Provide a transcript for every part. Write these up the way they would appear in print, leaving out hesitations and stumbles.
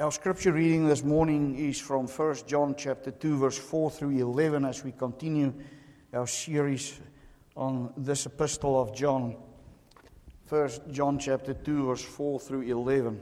Our scripture reading this morning is from 1 John chapter 2, verse 4 through 11, as we continue our series on this epistle of John. 1 John chapter 2, verse 4 through 11.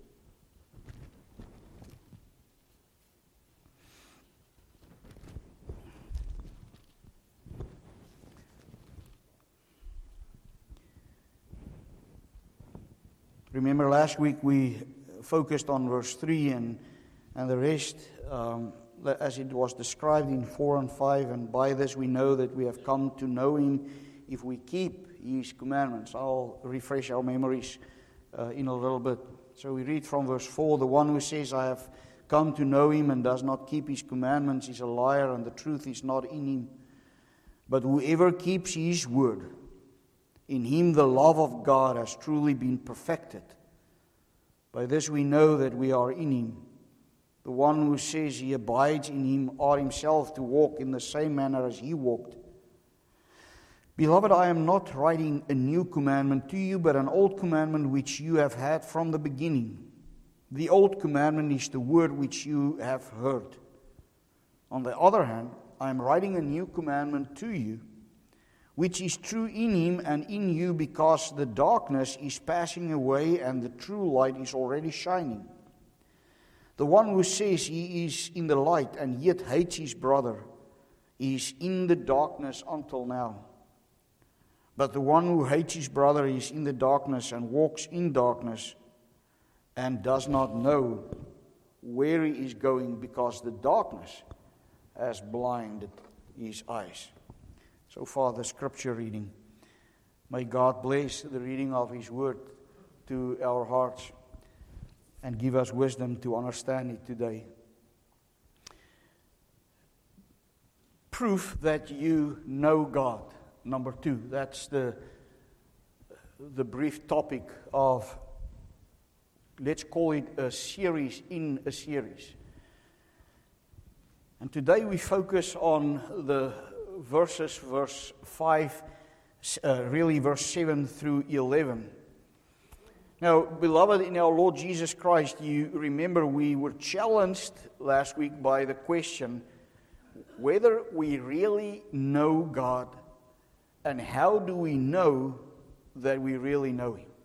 Remember last week we focused on verse 3 and the rest as it was described in 4 and 5. And by this we know that we have come to know Him if we keep His commandments. I'll refresh our memories in a little bit. So we read from verse 4, the one who says, I have come to know Him and does not keep His commandments is a liar, and the truth is not in him. But whoever keeps His word, in him the love of God has truly been perfected. By this we know that we are in Him. The one who says he abides in Him ought himself to walk in the same manner as He walked. Beloved, I am not writing a new commandment to you, but an old commandment which you have had from the beginning. The old commandment is the word which you have heard. On the other hand, I am writing a new commandment to you, which is true in Him and in you, because the darkness is passing away and the true light is already shining. The one who says he is in the light and yet hates his brother is in the darkness until now. But the one who hates his brother is in the darkness and walks in darkness and does not know where he is going, because the darkness has blinded his eyes. So far, the scripture reading. May God bless the reading of His word to our hearts and give us wisdom to understand it today. Proof that you know God. Number 2. That's the brief topic of, let's call it a series in a series. And today we focus on the verses, verse 5, really verse 7 through 11. Now, beloved in our Lord Jesus Christ, you remember we were challenged last week by the question whether we really know God, and how do we know that we really know Him.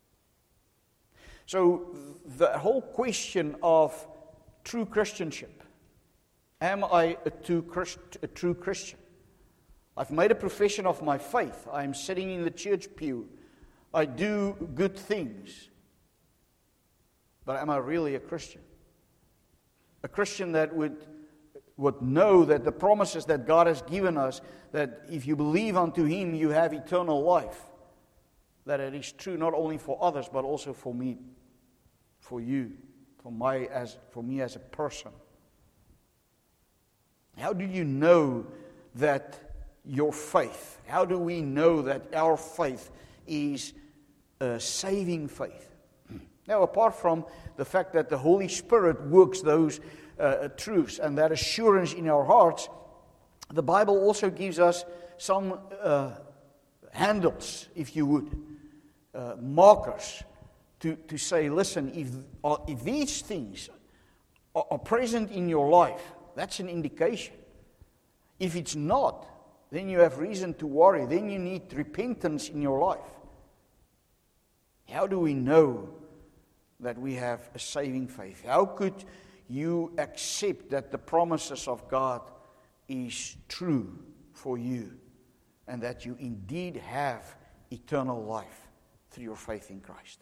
So, the whole question of true Christianship. Am I a true Christian? I've made a profession of my faith. I'm sitting in the church pew. I do good things. But am I really a Christian? A Christian that would know that the promises that God has given us, that if you believe unto Him, you have eternal life. That it is true not only for others, but also for me, for you, for me as a person. How do you know that your faith, how do we know that our faith is a saving faith? Now, apart from the fact that the Holy Spirit works those truths and that assurance in our hearts, the Bible also gives us some handles, if you would, markers to say, listen, if these things are present in your life, that's an indication. If it's not, then you have reason to worry. Then you need repentance in your life. How do we know that we have a saving faith? How could you accept that the promises of God is true for you and that you indeed have eternal life through your faith in Christ?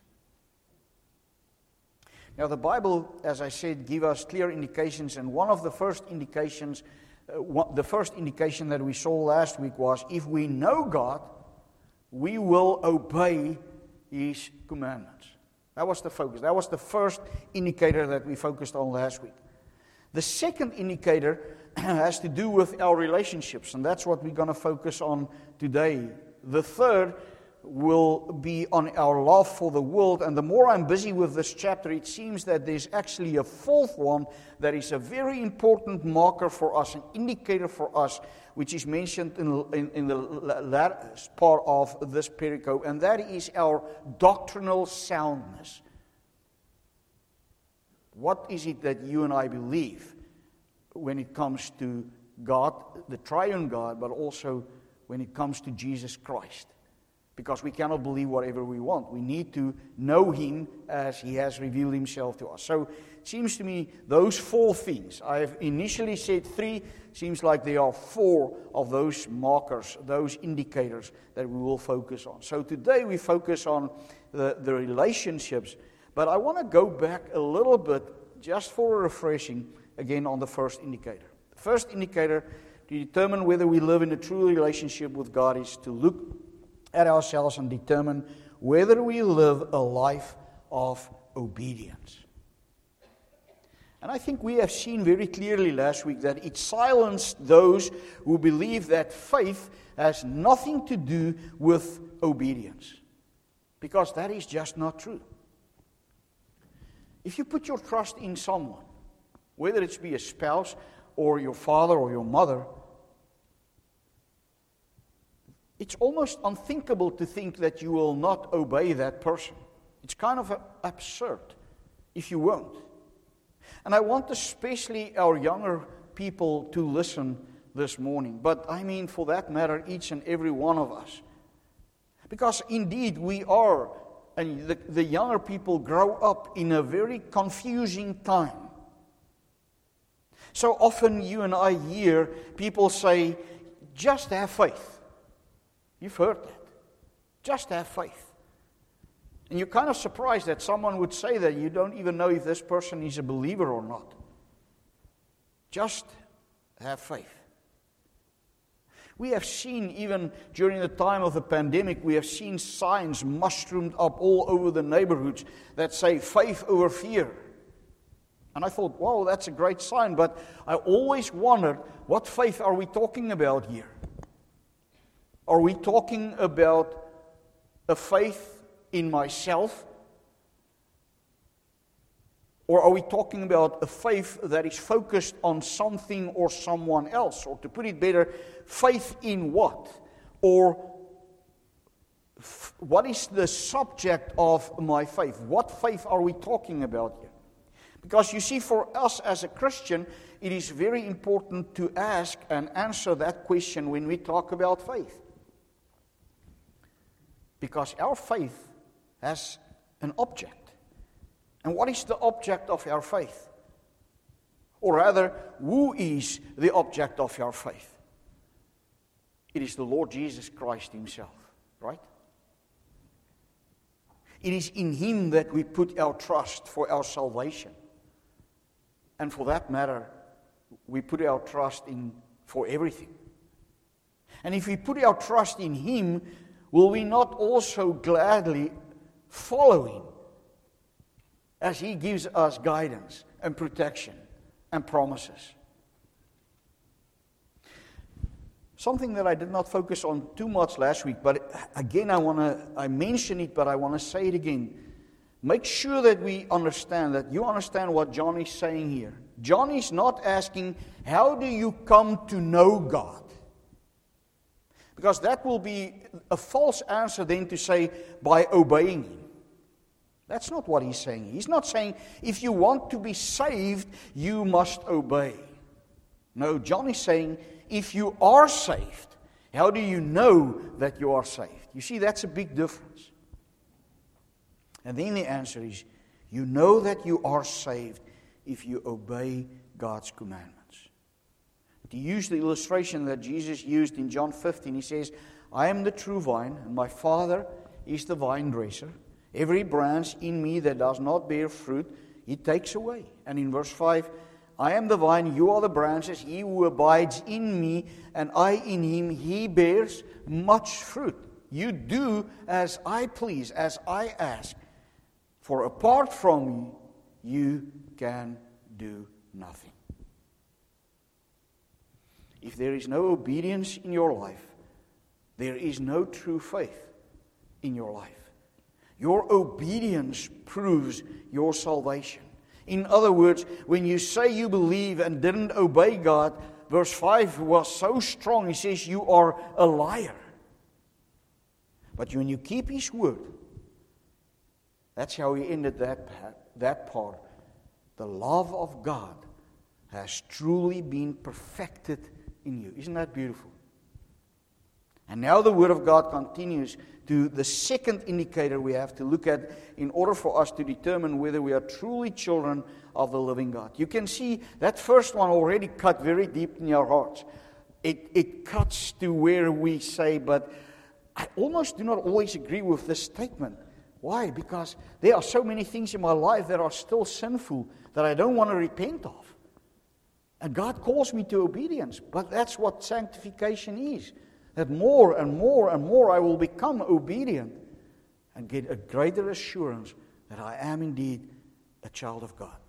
Now, the Bible, as I said, gives us clear indications, and one of the first indications, the first indication that we saw last week was, if we know God, we will obey His commandments. That was the focus. That was the first indicator that we focused on last week. The second indicator has to do with our relationships, and that's what we're going to focus on today. The third will be on our love for the world, and the more I'm busy with this chapter, it seems that there's actually a fourth one that is a very important marker for us, an indicator for us, which is mentioned in the last part of this pericope, and that is our doctrinal soundness. What is it that you and I believe when it comes to God, the triune God, but also when it comes to Jesus Christ? Because we cannot believe whatever we want. We need to know Him as He has revealed Himself to us. So it seems to me those 4 things. I have initially said 3. Seems like there are 4 of those markers, those indicators that we will focus on. So today we focus on the relationships. But I want to go back a little bit, just for a refreshing, again on the first indicator. The first indicator to determine whether we live in a true relationship with God is to look at ourselves and determine whether we live a life of obedience. And I think we have seen very clearly last week that it silenced those who believe that faith has nothing to do with obedience. Because that is just not true. If you put your trust in someone, whether it be a spouse or your father or your mother, it's almost unthinkable to think that you will not obey that person. It's kind of absurd if you won't. And I want especially our younger people to listen this morning. But I mean, for that matter, each and every one of us. Because indeed we are, and the younger people grow up in a very confusing time. So often you and I hear people say, just have faith. You've heard that. Just have faith. And you're kind of surprised that someone would say that. You don't even know if this person is a believer or not. Just have faith. We have seen, even during the time of the pandemic, we have seen signs mushroomed up all over the neighborhoods that say faith over fear. And I thought, wow, that's a great sign. But I always wondered, what faith are we talking about here? Are we talking about a faith in myself? Or are we talking about a faith that is focused on something or someone else? Or to put it better, faith in what? Or what is the subject of my faith? What faith are we talking about here? Because you see, for us as a Christian, it is very important to ask and answer that question when we talk about faith. Because our faith has an object. And what is the object of our faith? Or rather, who is the object of our faith? It is the Lord Jesus Christ Himself, right? It is in Him that we put our trust for our salvation. And for that matter, we put our trust in for everything. And if we put our trust in Him, will we not also gladly follow Him as He gives us guidance and protection and promises? Something that I did not focus on too much last week, but again I mentioned it, but I want to say it again. Make sure that we understand, that you understand what John is saying here. John is not asking, how do you come to know God? Because that will be a false answer then to say, by obeying Him. That's not what he's saying. He's not saying, if you want to be saved, you must obey. No, John is saying, if you are saved, how do you know that you are saved? You see, that's a big difference. And then the answer is, you know that you are saved if you obey God's commandments. To use the illustration that Jesus used in John 15, He says, I am the true vine, and my Father is the vine dresser. Every branch in me that does not bear fruit, He takes away. And in verse 5, I am the vine, you are the branches. He who abides in me, and I in him, he bears much fruit. You do as I please, as I ask. For apart from me, you can do nothing. If there is no obedience in your life, there is no true faith in your life. Your obedience proves your salvation. In other words, when you say you believe and didn't obey God, verse 5 was so strong, he says you are a liar. But when you keep His word, that's how he ended that part. the love of God has truly been perfected in you. Isn't that beautiful? And now the Word of God continues to the second indicator we have to look at in order for us to determine whether we are truly children of the living God. You can see that first one already cut very deep in our hearts. It cuts to where we say, but I almost do not always agree with this statement. Why? Because there are so many things in my life that are still sinful that I don't want to repent of. And God calls me to obedience, but that's what sanctification is. That more and more and more I will become obedient and get a greater assurance that I am indeed a child of God.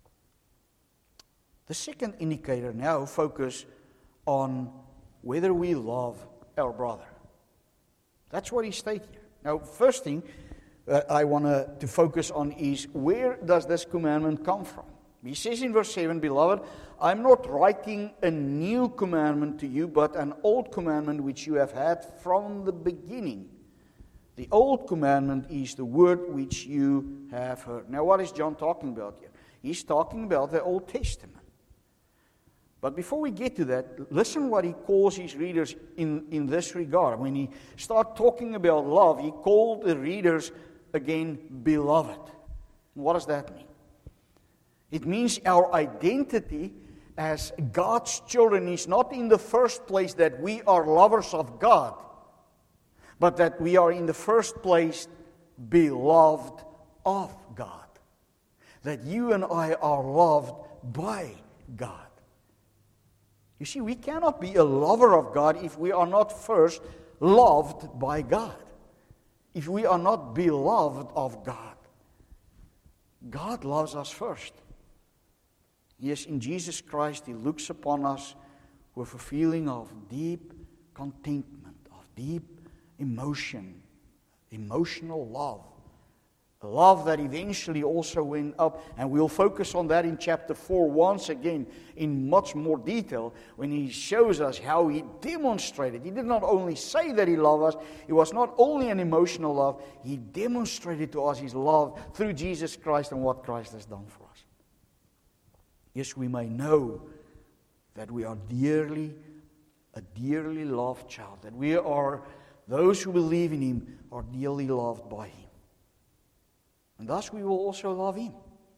The second indicator now focuses on whether we love our brother. That's what he states here. Now, first thing that I want to focus on is, where does this commandment come from? He says in verse 7, Beloved, I'm not writing a new commandment to you, but an old commandment which you have had from the beginning. The old commandment is the word which you have heard. Now, what is John talking about here? He's talking about the Old Testament. But before we get to that, listen what he calls his readers in this regard. When he starts talking about love, he called the readers again beloved. What does that mean? It means our identity as God's children is not in the first place that we are lovers of God, but that we are in the first place beloved of God. That you and I are loved by God. You see, we cannot be a lover of God if we are not first loved by God. If we are not beloved of God. God loves us first. Yes, in Jesus Christ, He looks upon us with a feeling of deep contentment, of deep emotion, emotional love. A love that eventually also went up, and we'll focus on that in chapter 4 once again in much more detail when he shows us how he demonstrated. He did not only say that he loved us, it was not only an emotional love, he demonstrated to us his love through Jesus Christ and what Christ has done for us. Yes, we may know that we are a dearly loved child, that we are, those who believe in him are dearly loved by him. And thus we will also love him.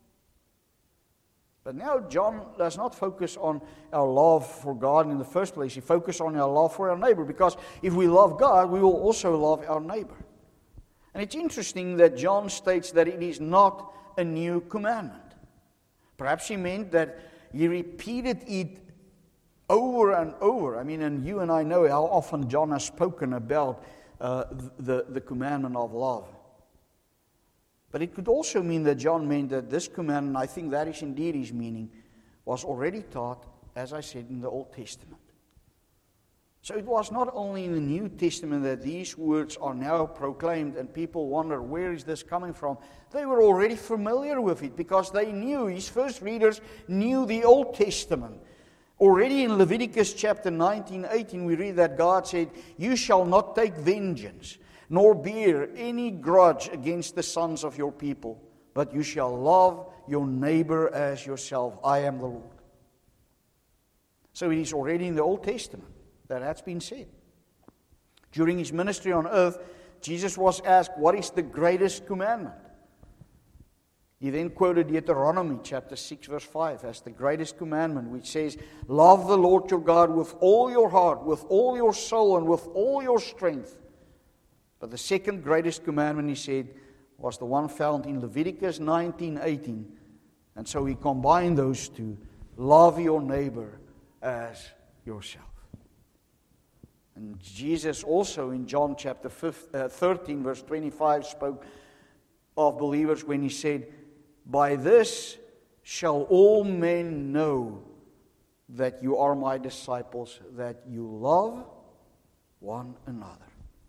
But now John does not focus on our love for God in the first place. He focuses on our love for our neighbor. Because if we love God, we will also love our neighbor. And it's interesting that John states that it is not a new commandment. Perhaps he meant that he repeated it over and over. I mean, and you and I know how often John has spoken about the commandment of love. But it could also mean that John meant that this commandment, I think that is indeed his meaning, was already taught, as I said, in the Old Testament. So it was not only in the New Testament that these words are now proclaimed and people wonder, where is this coming from? They were already familiar with it because they knew, his first readers knew the Old Testament. Already in Leviticus chapter 19:18 we read that God said, You shall not take vengeance, nor bear any grudge against the sons of your people, but you shall love your neighbor as yourself. I am the Lord. So it is already in the Old Testament that has been said. During his ministry on earth, Jesus was asked, what is the greatest commandment? He then quoted Deuteronomy chapter 6 verse 5 as the greatest commandment, which says, Love the Lord your God with all your heart, with all your soul, and with all your strength. But the second greatest commandment, he said, was the one found in Leviticus 19:18. And so he combined those two. Love your neighbor as yourself. And Jesus also in John chapter 13 verse 25 spoke of believers when he said, By this shall all men know that you are my disciples, that you love one another.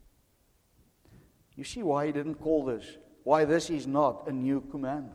You see why he didn't call this, why this is not a new commandment.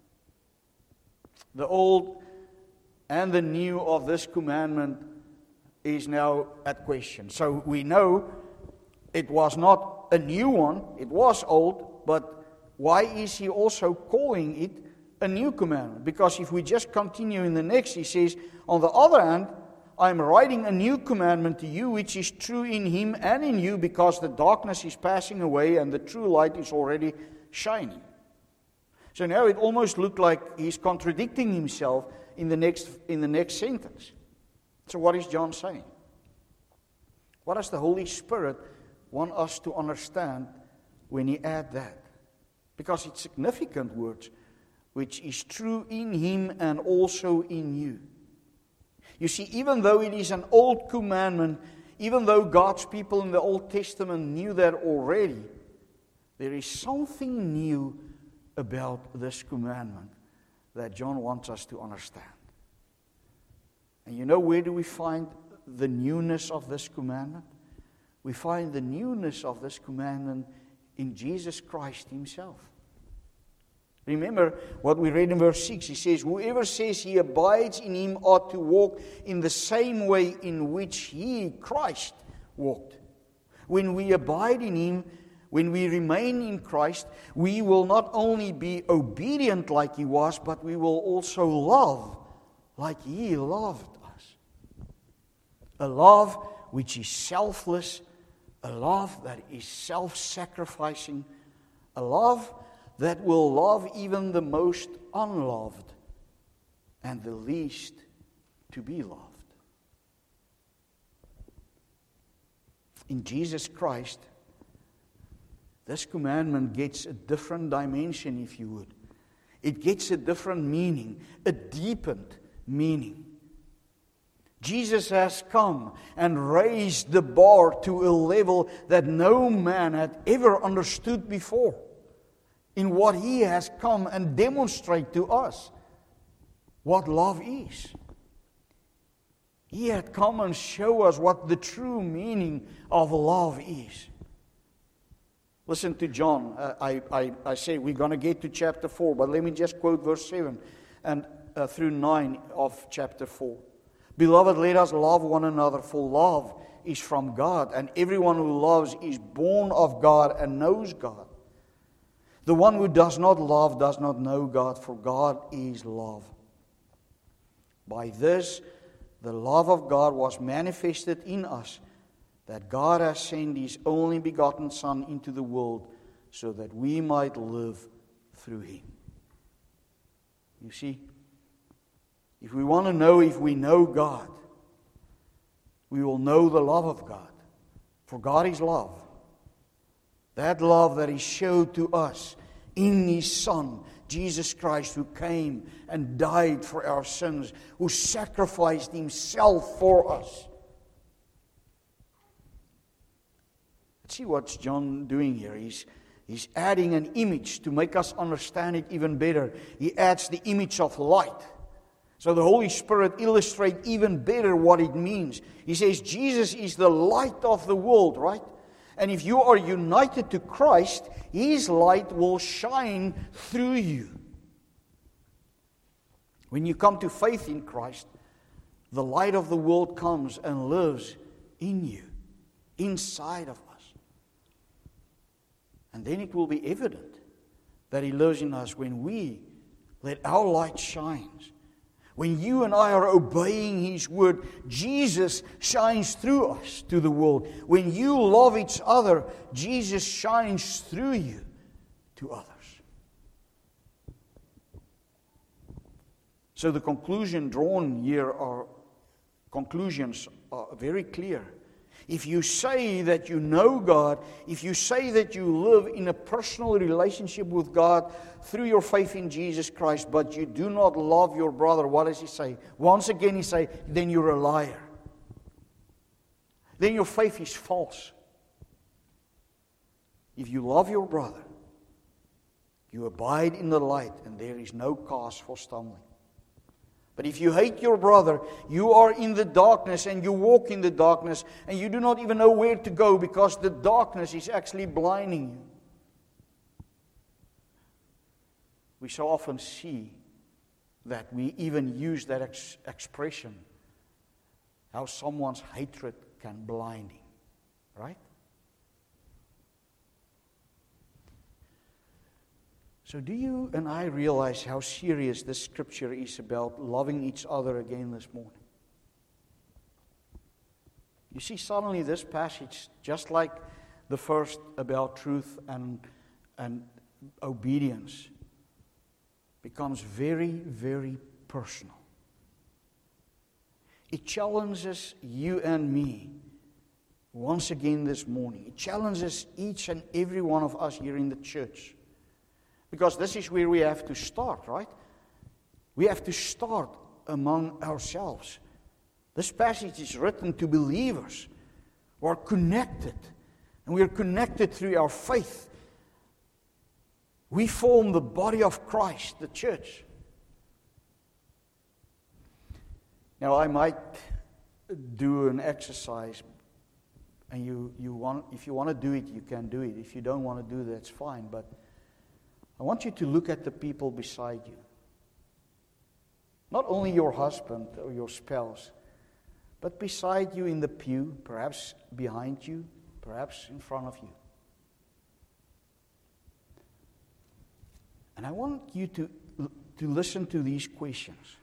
The old and the new of this commandment is now at question. So we know it was not a new one, it was old, but why is he also calling it a new commandment. Because if we just continue in the next, he says, on the other hand, I am writing a new commandment to you, which is true in him and in you, because the darkness is passing away and the true light is already shining. So now it almost looked like he's contradicting himself in the next sentence. So what is John saying? What does the Holy Spirit want us to understand when he adds that? Because it's significant words, which is true in him and also in you. You see, even though it is an old commandment, even though God's people in the Old Testament knew that already, there is something new about this commandment that John wants us to understand. And you know, where do we find the newness of this commandment? We find the newness of this commandment in Jesus Christ himself. Remember what we read in verse 6. He says, whoever says he abides in him ought to walk in the same way in which he, Christ, walked. When we abide in him, when we remain in Christ, we will not only be obedient like he was, but we will also love like he loved us. A love which is selfless, a love that is self-sacrificing, a love that will love even the most unloved and the least to be loved. In Jesus Christ, this commandment gets a different dimension, if you would. It gets a different meaning, a deepened meaning. Jesus has come and raised the bar to a level that no man had ever understood before, in what he has come and demonstrate to us what love is. He had come and show us what the true meaning of love is. Listen to John. I say we're going to get to chapter 4, but let me just quote verse 7 and through 9 of chapter 4. Beloved, let us love one another, for love is from God, and everyone who loves is born of God and knows God. The one who does not love does not know God, for God is love. By this, the love of God was manifested in us, that God has sent his only begotten Son into the world, so that we might live through him. You see, if we want to know if we know God, we will know the love of God. For God is love. That love that He showed to us in His Son, Jesus Christ, who came and died for our sins, who sacrificed Himself for us. Let's see what's John doing here. He's adding an image to make us understand it even better. He adds the image of light. So the Holy Spirit illustrates even better what it means. He says Jesus is the light of the world, right? And if you are united to Christ, His light will shine through you. When you come to faith in Christ, the light of the world comes and lives in you, inside of us. And then it will be evident that He lives in us when we let our light shine. When you and I are obeying His word, Jesus shines through us to the world. When you love each other, Jesus shines through you to others. So the conclusions are very clear. If you say that you know God, if you say that you live in a personal relationship with God through your faith in Jesus Christ, but you do not love your brother, what does He say? Once again He says, then you're a liar. Then your faith is false. If you love your brother, you abide in the light, and there is no cause for stumbling. But if you hate your brother, you are in the darkness and you walk in the darkness and you do not even know where to go because the darkness is actually blinding you. We so often see that we even use that expression, how someone's hatred can blind him, right? So do you and I realize how serious this scripture is about loving each other again this morning? You see, suddenly this passage, just like the first about truth and obedience, becomes very, very personal. It challenges you and me once again this morning. It challenges each and every one of us here in the church. Because this is where we have to start, right? We have to start among ourselves. This passage is written to believers who are connected. And we are connected through our faith. We form the body of Christ, the church. Now, I might do an exercise, and if you want to do it, you can do it. If you don't want to do it, that's fine. But I want you to look at the people beside you. Not only your husband or your spouse, but beside you in the pew, perhaps behind you, perhaps in front of you. And I want you to listen to these questions.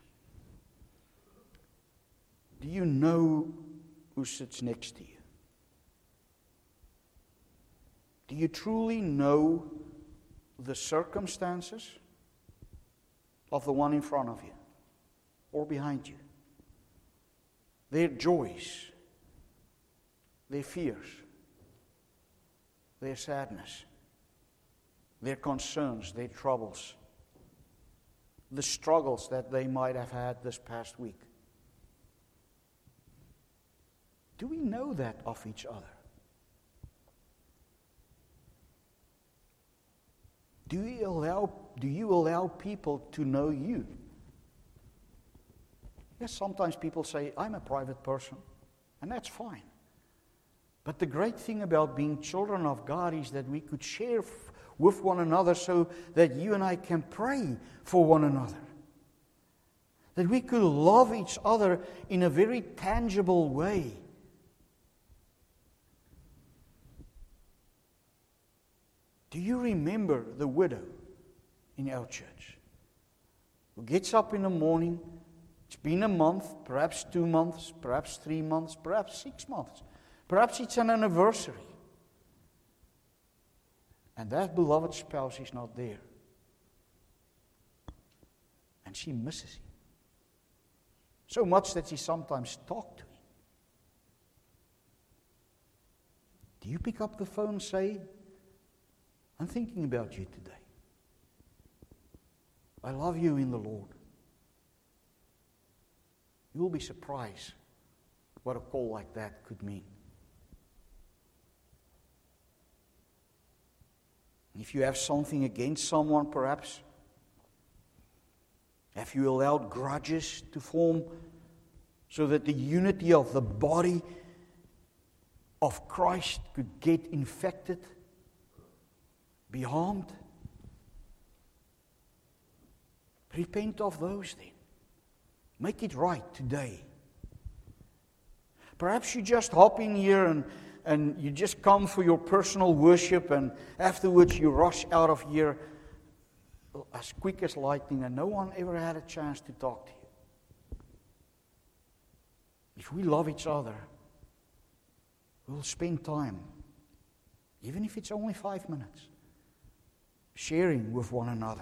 Do you know who sits next to you? Do you truly know the circumstances of the one in front of you or behind you? Their joys, their fears, their sadness, their concerns, their troubles, the struggles that they might have had this past week. Do we know that of each other? Do you allow people to know you? Yes, sometimes people say, I'm a private person, and that's fine. But the great thing about being children of God is that we could share with one another so that you and I can pray for one another. That we could love each other in a very tangible way. Do you remember the widow in our church who gets up in the morning? It's been a month, perhaps 2 months, perhaps 3 months, perhaps 6 months. Perhaps it's an anniversary. And that beloved spouse is not there. And she misses him. So much that she sometimes talks to him. Do you pick up the phone and say, I'm thinking about you today. I love you in the Lord. You will be surprised what a call like that could mean. If you have something against someone, perhaps, have you allowed grudges to form so that the unity of the body of Christ could get infected? Be harmed? Repent of those then. Make it right today. Perhaps you just hop in here and you just come for your personal worship, and afterwards you rush out of here as quick as lightning, and no one ever had a chance to talk to you. If we love each other, we'll spend time, even if it's only 5 minutes, sharing with one another.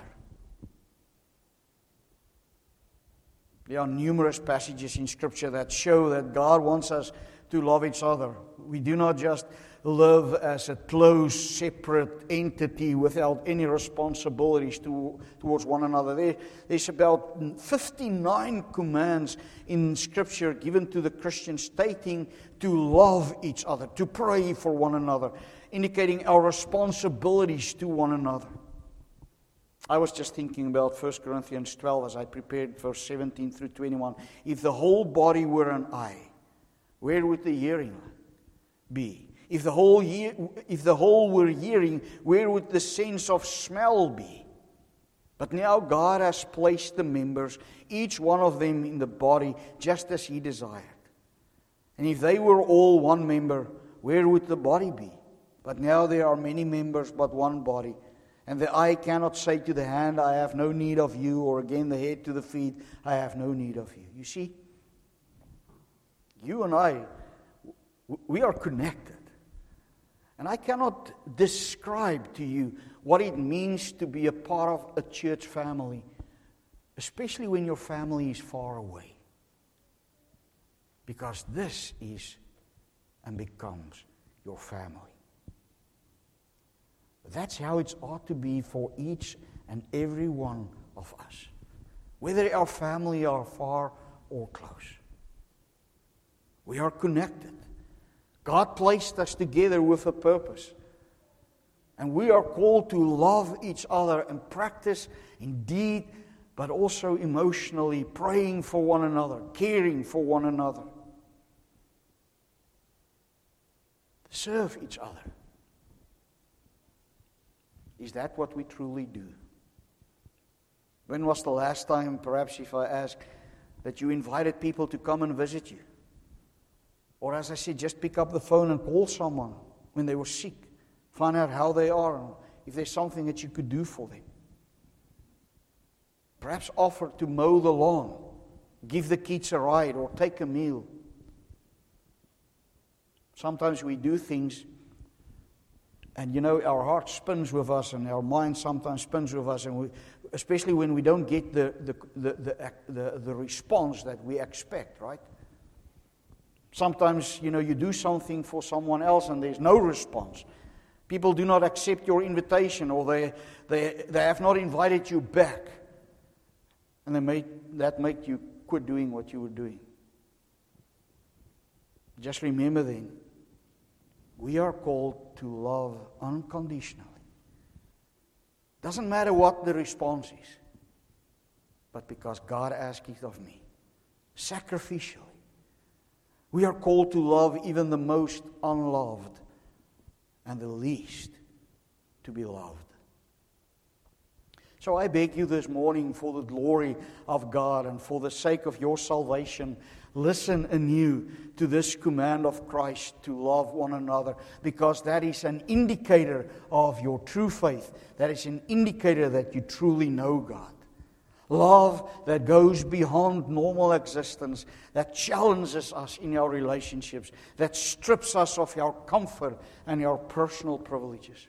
There are numerous passages in Scripture that show that God wants us to love each other. We do not just live as a close, separate entity without any responsibilities towards one another. There's about 59 commands in Scripture given to the Christian stating to love each other, to pray for one another, indicating our responsibilities to one another. I was just thinking about 1 Corinthians 12 as I prepared verse 17 through 21. If the whole body were an eye, where would the hearing be? If the whole were hearing, where would the sense of smell be? But now God has placed the members, each one of them in the body, just as He desired. And if they were all one member, where would the body be? But now there are many members, but one body. And the eye cannot say to the hand, I have no need of you, or again the head to the feet, I have no need of you. You see, you and I, we are connected. And I cannot describe to you what it means to be a part of a church family, especially when your family is far away. Because this is and becomes your family. That's how it ought to be for each and every one of us, whether our family are far or close. We are connected. God placed us together with a purpose. And we are called to love each other and practice in deed, but also emotionally praying for one another, caring for one another. Serve each other. Is that what we truly do? When was the last time, perhaps if I ask, that you invited people to come and visit you? Or as I said, just pick up the phone and call someone when they were sick. Find out how they are and if there's something that you could do for them. Perhaps offer to mow the lawn, give the kids a ride, or take a meal. Sometimes we do things, and our heart spins with us, and our mind sometimes spins with us, and especially when we don't get the response that we expect, right? Sometimes, you do something for someone else and there's no response. People do not accept your invitation, or they have not invited you back. And that make you quit doing what you were doing. Just remember then, we are called to love unconditionally. Doesn't matter what the response is, but because God asked it of me, sacrificially. We are called to love even the most unloved and the least to be loved. So I beg you this morning, for the glory of God and for the sake of your salvation, listen anew to this command of Christ to love one another, because that is an indicator of your true faith. That is an indicator that you truly know God. Love that goes beyond normal existence, that challenges us in our relationships, that strips us of our comfort and our personal privileges.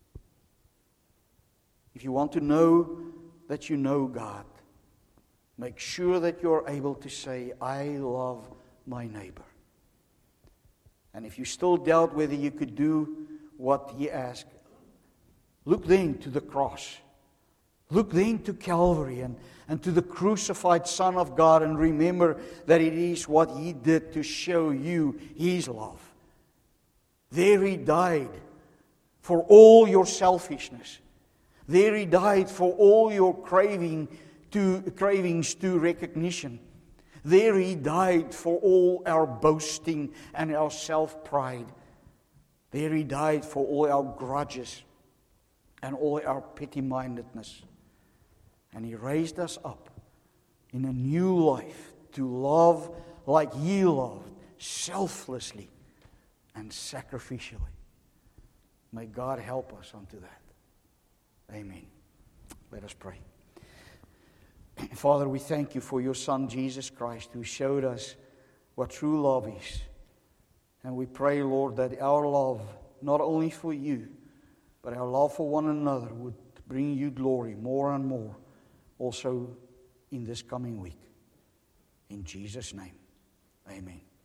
If you want to know that you know God, make sure that you're able to say, I love my neighbor. And if you still doubt whether you could do what he asked, look then to the cross. Look then to Calvary and to the crucified Son of God, and remember that it is what he did to show you his love. There he died for all your selfishness. There he died for all your cravings to recognition. There he died for all our boasting and our self-pride. There he died for all our grudges and all our petty-mindedness. And he raised us up in a new life to love like he loved, selflessly and sacrificially. May God help us unto that. Amen. Let us pray. Father, we thank you for your Son, Jesus Christ, who showed us what true love is. And we pray, Lord, that our love, not only for you, but our love for one another, would bring you glory more and more, also in this coming week. In Jesus' name, amen.